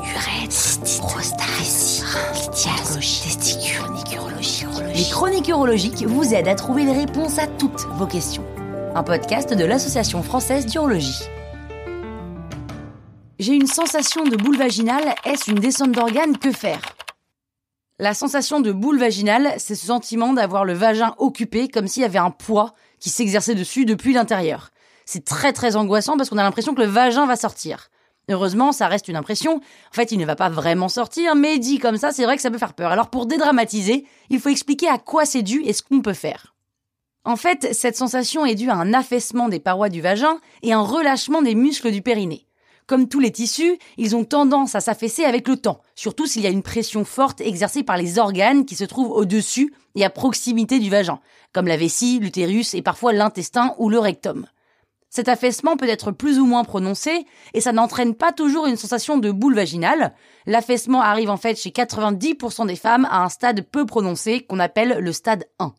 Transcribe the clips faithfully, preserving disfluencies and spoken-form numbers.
urètre, cystite, prostate, lithiase, testicules, chronique urologique. Les chroniques urologiques vous aident à trouver les réponses à toutes vos questions. Un podcast de l'Association française d'urologie. J'ai une sensation de boule vaginale, est-ce une descente d'organes? Que faire? La sensation de boule vaginale, c'est ce sentiment d'avoir le vagin occupé comme s'il y avait un poids qui s'exerçait dessus depuis l'intérieur. C'est très très angoissant parce qu'on a l'impression que le vagin va sortir. Heureusement, ça reste une impression. En fait, il ne va pas vraiment sortir, mais dit comme ça, c'est vrai que ça peut faire peur. Alors pour dédramatiser, il faut expliquer à quoi c'est dû et ce qu'on peut faire. En fait, cette sensation est due à un affaissement des parois du vagin et un relâchement des muscles du périnée. Comme tous les tissus, ils ont tendance à s'affaisser avec le temps, surtout s'il y a une pression forte exercée par les organes qui se trouvent au-dessus et à proximité du vagin, comme la vessie, l'utérus et parfois l'intestin ou le rectum. Cet affaissement peut être plus ou moins prononcé et ça n'entraîne pas toujours une sensation de boule vaginale. L'affaissement arrive en fait chez quatre-vingt-dix pour cent des femmes à un stade peu prononcé qu'on appelle le stade un.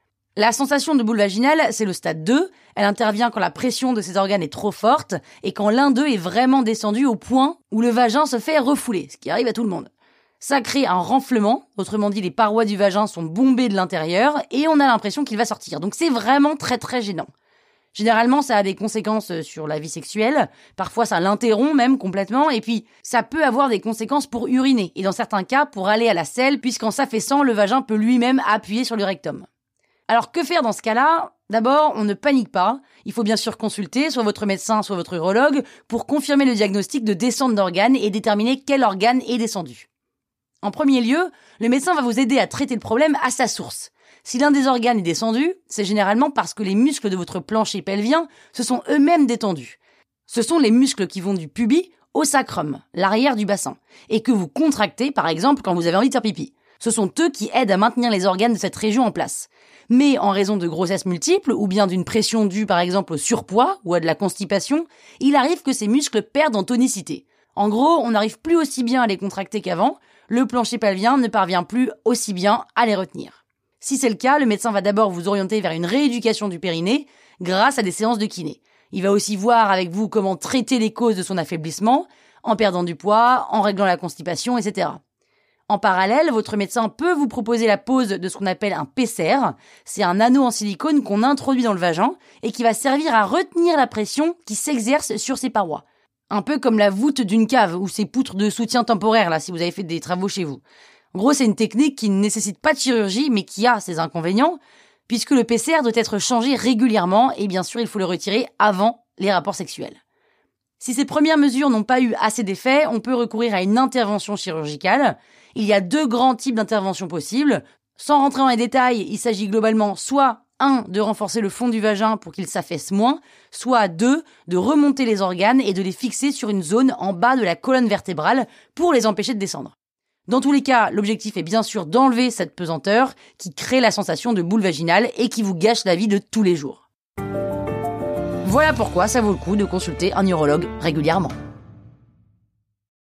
La sensation de boule vaginale, c'est le stade deux. Elle intervient quand la pression de ces organes est trop forte et quand l'un d'eux est vraiment descendu au point où le vagin se fait refouler, ce qui arrive à tout le monde. Ça crée un renflement, autrement dit les parois du vagin sont bombées de l'intérieur et on a l'impression qu'il va sortir. Donc c'est vraiment très très gênant. Généralement, ça a des conséquences sur la vie sexuelle, parfois ça l'interrompt même complètement, et puis ça peut avoir des conséquences pour uriner, et dans certains cas pour aller à la selle, puisqu'en s'affaissant, le vagin peut lui-même appuyer sur le rectum. Alors que faire dans ce cas-là? D'abord, on ne panique pas, il faut bien sûr consulter soit votre médecin, soit votre urologue, pour confirmer le diagnostic de descente d'organes et déterminer quel organe est descendu. En premier lieu, le médecin va vous aider à traiter le problème à sa source. Si l'un des organes est descendu, c'est généralement parce que les muscles de votre plancher pelvien se sont eux-mêmes détendus. Ce sont les muscles qui vont du pubis au sacrum, l'arrière du bassin, et que vous contractez par exemple quand vous avez envie de faire pipi. Ce sont eux qui aident à maintenir les organes de cette région en place. Mais en raison de grossesses multiples ou bien d'une pression due par exemple au surpoids ou à de la constipation, il arrive que ces muscles perdent en tonicité. En gros, on n'arrive plus aussi bien à les contracter qu'avant, le plancher pelvien ne parvient plus aussi bien à les retenir. Si c'est le cas, le médecin va d'abord vous orienter vers une rééducation du périnée grâce à des séances de kiné. Il va aussi voir avec vous comment traiter les causes de son affaiblissement, en perdant du poids, en réglant la constipation, et cetera. En parallèle, votre médecin peut vous proposer la pose de ce qu'on appelle un P C R. C'est un anneau en silicone qu'on introduit dans le vagin et qui va servir à retenir la pression qui s'exerce sur ses parois. Un peu comme la voûte d'une cave ou ces poutres de soutien temporaire, là, si vous avez fait des travaux chez vous. En gros, c'est une technique qui ne nécessite pas de chirurgie, mais qui a ses inconvénients, puisque le P C R doit être changé régulièrement, et bien sûr, il faut le retirer avant les rapports sexuels. Si ces premières mesures n'ont pas eu assez d'effet, on peut recourir à une intervention chirurgicale. Il y a deux grands types d'interventions possibles. Sans rentrer dans les détails, il s'agit globalement soit un, de renforcer le fond du vagin pour qu'il s'affaisse moins, soit deux, de remonter les organes et de les fixer sur une zone en bas de la colonne vertébrale pour les empêcher de descendre. Dans tous les cas, l'objectif est bien sûr d'enlever cette pesanteur qui crée la sensation de boule vaginale et qui vous gâche la vie de tous les jours. Voilà pourquoi ça vaut le coup de consulter un urologue régulièrement.